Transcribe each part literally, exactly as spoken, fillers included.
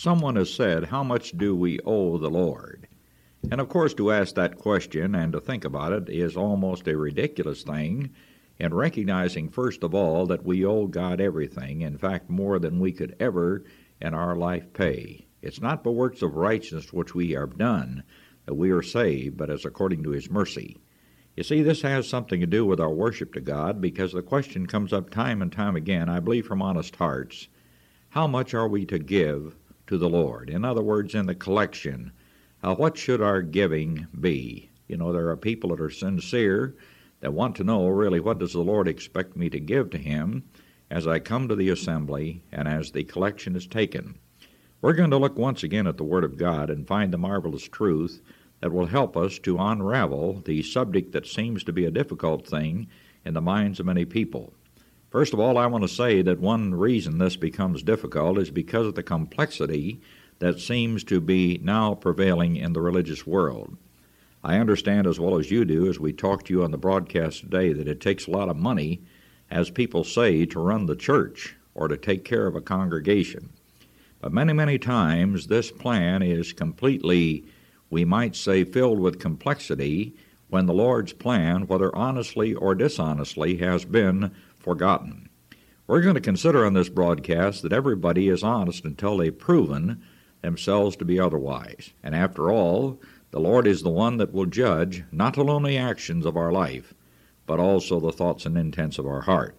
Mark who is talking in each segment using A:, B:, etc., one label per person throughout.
A: Someone has said, how much do we owe the Lord? And of course, to ask that question and to think about it is almost a ridiculous thing, in recognizing, first of all, that we owe God everything, in fact, more than we could ever in our life pay. It's not by works of righteousness which we have done that we are saved, but as according to his mercy. You see, this has something to do with our worship to God, because the question comes up time and time again, I believe from honest hearts, how much are we to give to the Lord? In other words, in the collection, uh, what should our giving be? You know, there are people that are sincere, that want to know, really, what does the Lord expect me to give to him as I come to the assembly and as the collection is taken. We're going to look once again at the Word of God and find the marvelous truth that will help us to unravel the subject that seems to be a difficult thing in the minds of many people. First of all, I want to say that one reason this becomes difficult is because of the complexity that seems to be now prevailing in the religious world. I understand as well as you do, as we talk to you on the broadcast today, that it takes a lot of money, as people say, to run the church or to take care of a congregation. But many, many times this plan is completely, we might say, filled with complexity when the Lord's plan, whether honestly or dishonestly, has been forgotten. We're going to consider on this broadcast that everybody is honest until they've proven themselves to be otherwise. And after all, the Lord is the one that will judge not alone the actions of our life, but also the thoughts and intents of our heart.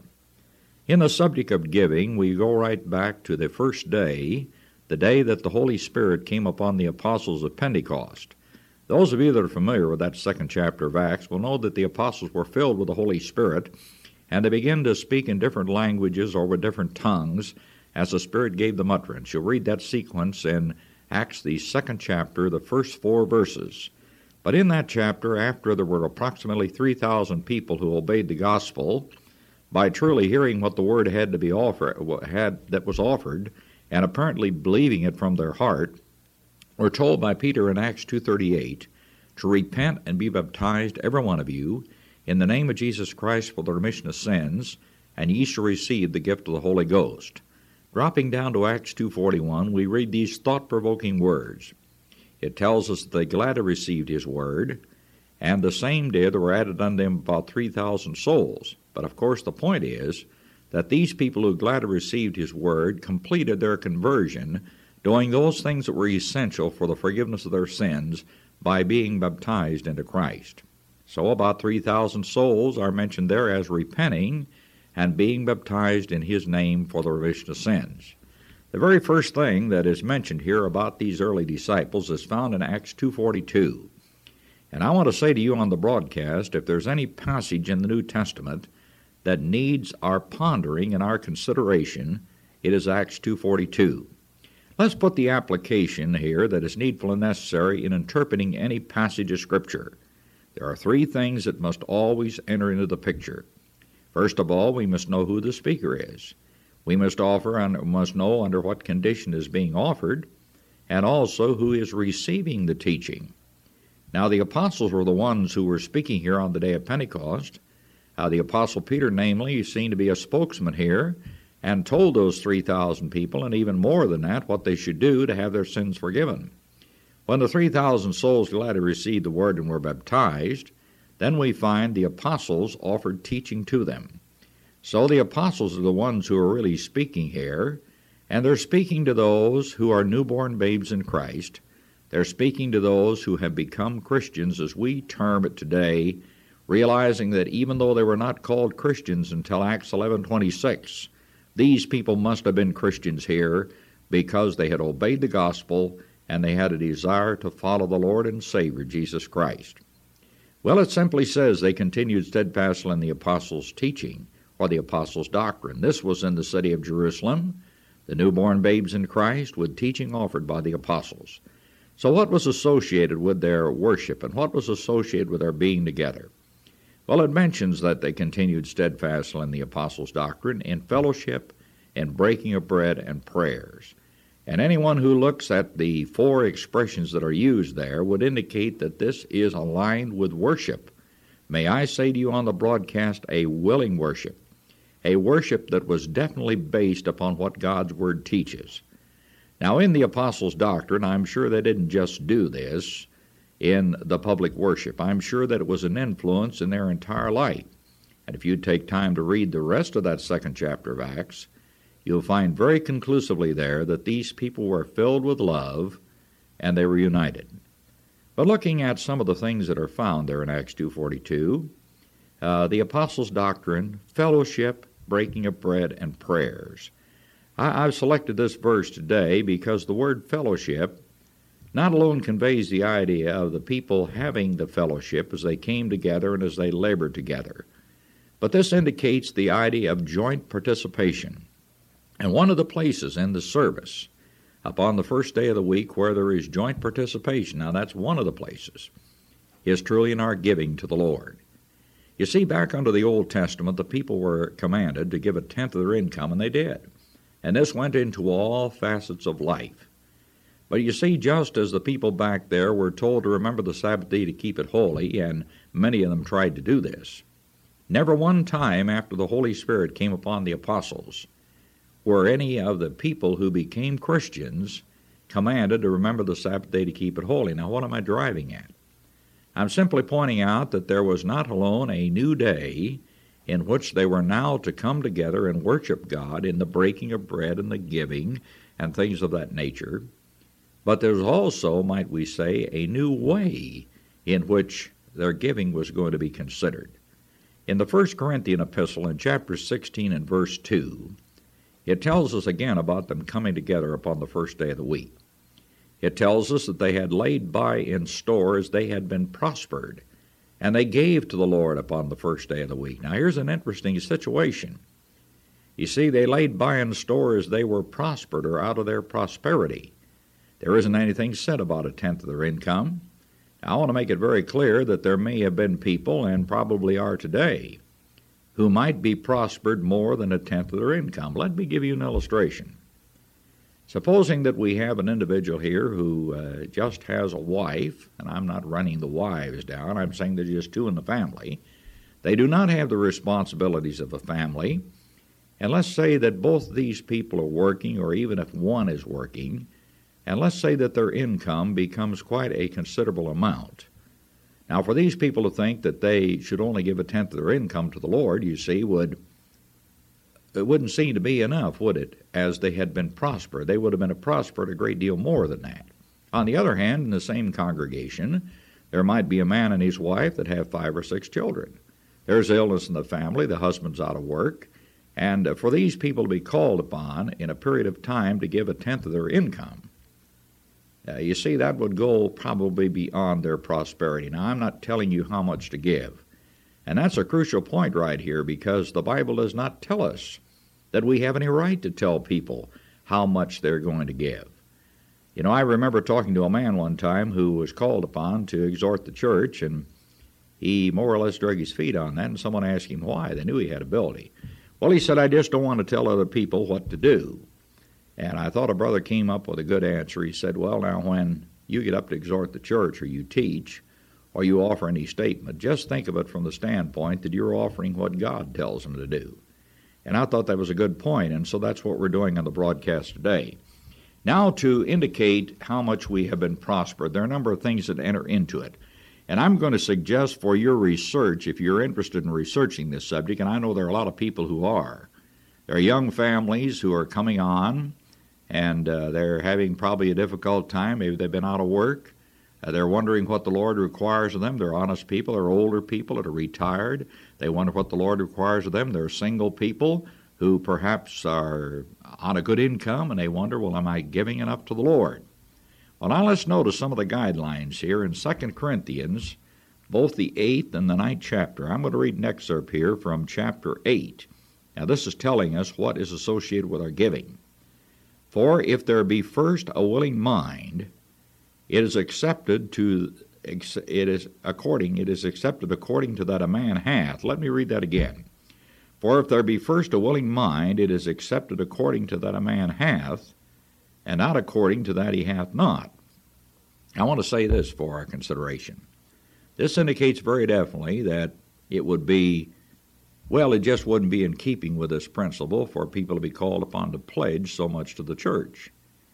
A: In the subject of giving, we go right back to the first day, the day that the Holy Spirit came upon the apostles of Pentecost. Those of you that are familiar with that second chapter of Acts will know that the apostles were filled with the Holy Spirit, and they began to speak in different languages or with different tongues as the Spirit gave them utterance. You'll read that sequence in Acts, the second chapter, the first four verses. But in that chapter, after there were approximately three thousand people who obeyed the gospel, by truly hearing what the word had to be offered, had that was offered, and apparently believing it from their heart, were told by Peter in Acts two thirty-eight to repent and be baptized, every one of you, in the name of Jesus Christ for the remission of sins, and ye shall receive the gift of the Holy Ghost. Dropping down to Acts two forty-one, we read these thought-provoking words. It tells us that they gladly received his word, and the same day there were added unto them about three thousand souls. But of course the point is that these people who gladly received his word completed their conversion, doing those things that were essential for the forgiveness of their sins by being baptized into Christ. So about three thousand souls are mentioned there as repenting and being baptized in his name for the remission of sins. The very first thing that is mentioned here about these early disciples is found in Acts two forty-two. And I want to say to you on the broadcast, if there's any passage in the New Testament that needs our pondering and our consideration, it is Acts two forty-two. Let's put the application here that is needful and necessary in interpreting any passage of Scripture. There are three things that must always enter into the picture. First of all, we must know who the speaker is. We must offer and must know under what condition is being offered, and also who is receiving the teaching. Now, the apostles were the ones who were speaking here on the day of Pentecost. Uh, the apostle Peter, namely, is seen to be a spokesman here, and told those three thousand people, and even more than that, what they should do to have their sins forgiven. When the three thousand souls gladly received the word and were baptized, then we find the apostles offered teaching to them. So the apostles are the ones who are really speaking here, and they're speaking to those who are newborn babes in Christ. They're speaking to those who have become Christians, as we term it today, realizing that even though they were not called Christians until Acts eleven twenty-six, these people must have been Christians here because they had obeyed the gospel and they had a desire to follow the Lord and Savior, Jesus Christ. Well, it simply says they continued steadfastly in the apostles' teaching, or the apostles' doctrine. This was in the city of Jerusalem, the newborn babes in Christ, with teaching offered by the apostles. So what was associated with their worship, and what was associated with their being together? Well, it mentions that they continued steadfastly in the apostles' doctrine, in fellowship, in breaking of bread, and prayers. And anyone who looks at the four expressions that are used there would indicate that this is aligned with worship. May I say to you on the broadcast, a willing worship, a worship that was definitely based upon what God's Word teaches. Now, in the apostles' doctrine, I'm sure they didn't just do this in the public worship. I'm sure that it was an influence in their entire life. And if you take time to read the rest of that second chapter of Acts, you'll find very conclusively there that these people were filled with love and they were united. But looking at some of the things that are found there in Acts two forty-two, uh, the apostles' doctrine, fellowship, breaking of bread, and prayers. I, I've selected this verse today because the word fellowship not alone conveys the idea of the people having the fellowship as they came together and as they labored together, but this indicates the idea of joint participation. And one of the places in the service upon the first day of the week where there is joint participation, now that's one of the places, is truly in our giving to the Lord. You see, back under the Old Testament, the people were commanded to give a tenth of their income, and they did. And this went into all facets of life. But you see, just as the people back there were told to remember the Sabbath day to keep it holy, and many of them tried to do this, never one time after the Holy Spirit came upon the apostles were any of the people who became Christians commanded to remember the Sabbath day to keep it holy. Now, what am I driving at? I'm simply pointing out that there was not alone a new day in which they were now to come together and worship God in the breaking of bread and the giving and things of that nature, but there was also, might we say, a new way in which their giving was going to be considered. In the First Corinthian epistle, in chapter sixteen and verse two, it tells us again about them coming together upon the first day of the week. It tells us that they had laid by in store as they had been prospered, and they gave to the Lord upon the first day of the week. Now, here's an interesting situation. You see, they laid by in store as they were prospered or out of their prosperity. There isn't anything said about a tenth of their income. Now, I want to make it very clear that there may have been people, and probably are today, who might be prospered more than a tenth of their income. Let me give you an illustration. Supposing that we have an individual here who uh, just has a wife, and I'm not running the wives down, I'm saying there's just two in the family. They do not have the responsibilities of a family, and let's say that both these people are working, or even if one is working, and let's say that their income becomes quite a considerable amount. Now, for these people to think that they should only give a tenth of their income to the Lord, you see, would it wouldn't seem to be enough, would it, as they had been prospered? They would have been prospered a great deal more than that. On the other hand, in the same congregation, there might be a man and his wife that have five or six children. There's illness in the family, the husband's out of work, and for these people to be called upon in a period of time to give a tenth of their income, Uh, you see, that would go probably beyond their prosperity. Now, I'm not telling you how much to give. And that's a crucial point right here, because the Bible does not tell us that we have any right to tell people how much they're going to give. You know, I remember talking to a man one time who was called upon to exhort the church, and he more or less drug his feet on that, and someone asked him why. They knew he had ability. Well, he said, I just don't want to tell other people what to do. And I thought a brother came up with a good answer. He said, well, now, when you get up to exhort the church, or you teach, or you offer any statement, just think of it from the standpoint that you're offering what God tells them to do. And I thought that was a good point, and so that's what we're doing on the broadcast today. Now, to indicate how much we have been prospered, there are a number of things that enter into it. And I'm going to suggest for your research, if you're interested in researching this subject, and I know there are a lot of people who are, there are young families who are coming on, and uh, they're having probably a difficult time. Maybe they've been out of work. Uh, they're wondering what the Lord requires of them. They're honest people. They're older people that are retired. They wonder what the Lord requires of them. They're single people who perhaps are on a good income, and they wonder, well, am I giving enough to the Lord? Well, now let's notice some of the guidelines here in Second Corinthians, both the eighth and the ninth chapter. I'm going to read an excerpt here from chapter eight. Now, this is telling us what is associated with our giving. For if there be first a willing mind, it is accepted to it is according it is accepted according to that a man hath. Let me read that again. For if there be first a willing mind, it is accepted according to that a man hath, and not according to that he hath not. I want to say this for our consideration. This indicates very definitely that it would be Well, it just wouldn't be in keeping with this principle for people to be called upon to pledge so much to the church.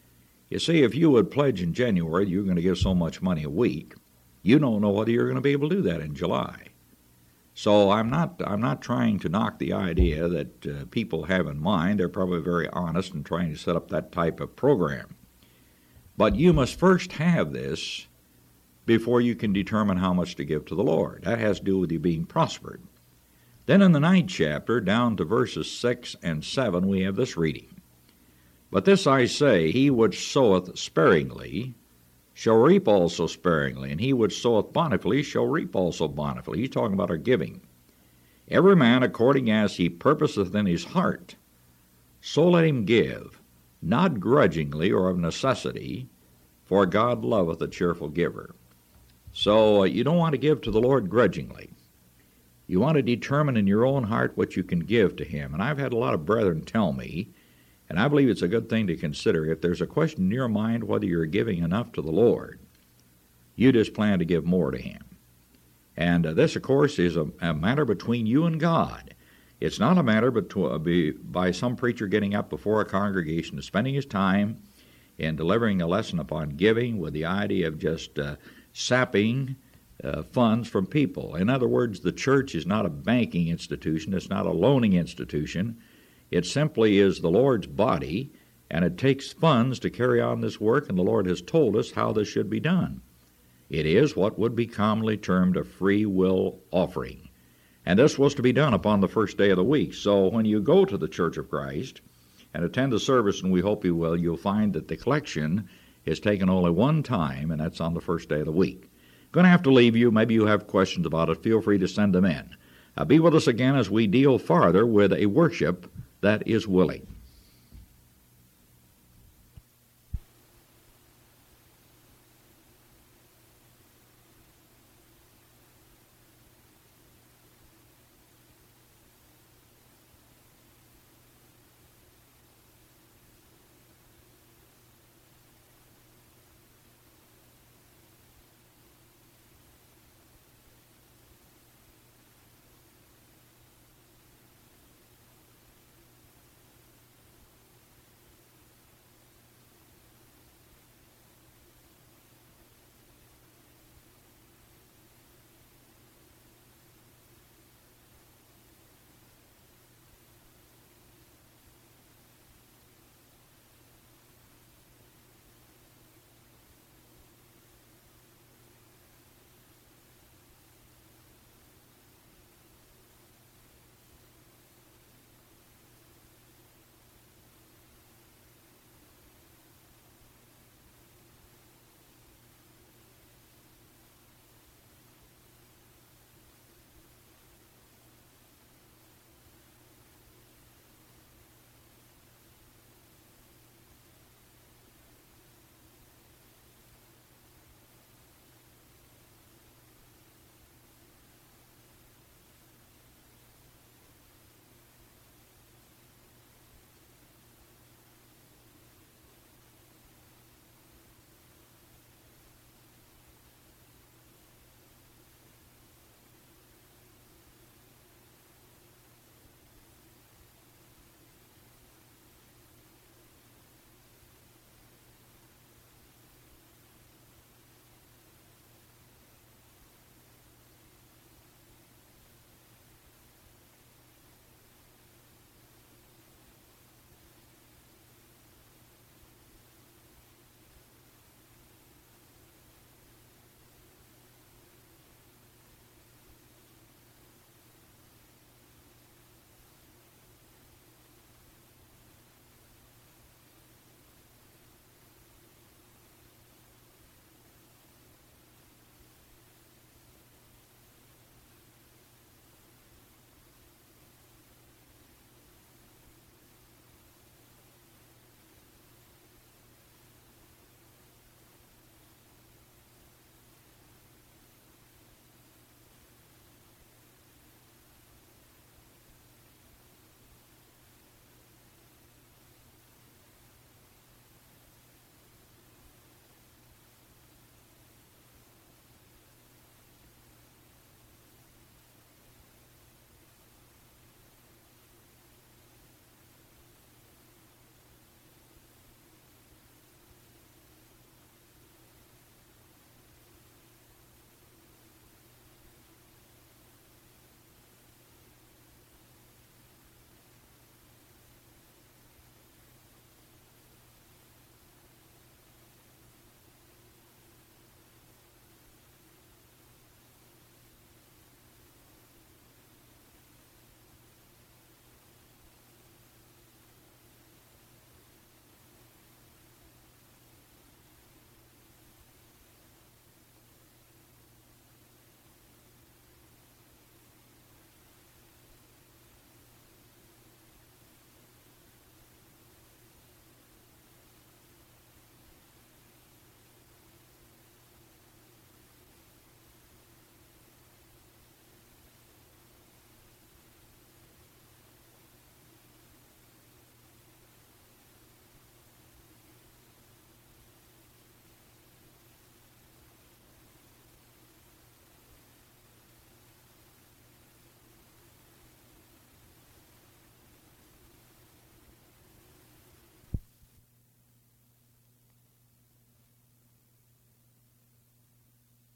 A: You see, if you would pledge in January you're going to give so much money a week, you don't know whether you're going to be able to do that in July. So I'm not I'm not trying to knock the idea that uh, people have in mind. They're probably very honest in trying to set up that type of program. But you must first have this before you can determine how much to give to the Lord. That has to do with you being prospered. Then in the ninth chapter, down to verses six and seven, we have this reading. But this I say, he which soweth sparingly shall reap also sparingly, and he which soweth bountifully shall reap also bountifully. He's talking about our giving. Every man according as he purposeth in his heart, so let him give, not grudgingly or of necessity, for God loveth a cheerful giver. So uh, you don't want to give to the Lord grudgingly. You want to determine in your own heart what you can give to him. And I've had a lot of brethren tell me, and I believe it's a good thing to consider, if there's a question in your mind whether you're giving enough to the Lord, you just plan to give more to him. And uh, this, of course, is a, a matter between you and God. It's not a matter between, uh, be, by some preacher getting up before a congregation and spending his time in delivering a lesson upon giving with the idea of just uh, sapping uh, funds from people. In other words, the church is not a banking institution. It's not a loaning institution. It simply is the Lord's body, and it takes funds to carry on this work, and the Lord has told us how this should be done. It is what would be commonly termed a free will offering. And this was to be done upon the first day of the week. So when you go to the Church of Christ and attend the service, and we hope you will, you'll find that the collection is taken only one time, and that's on the first day of the week. Going to have to leave you. Maybe you have questions about it. Feel free to send them in. Uh, be with us again as we deal farther with a worship that is willing.